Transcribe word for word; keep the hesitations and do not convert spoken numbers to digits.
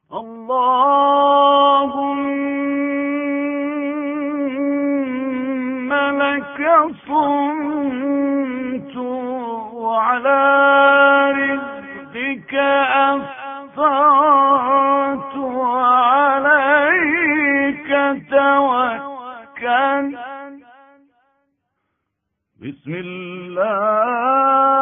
اللهم لك صمت وعلى رزقك أفطرت وعليك توكلت. بسم الله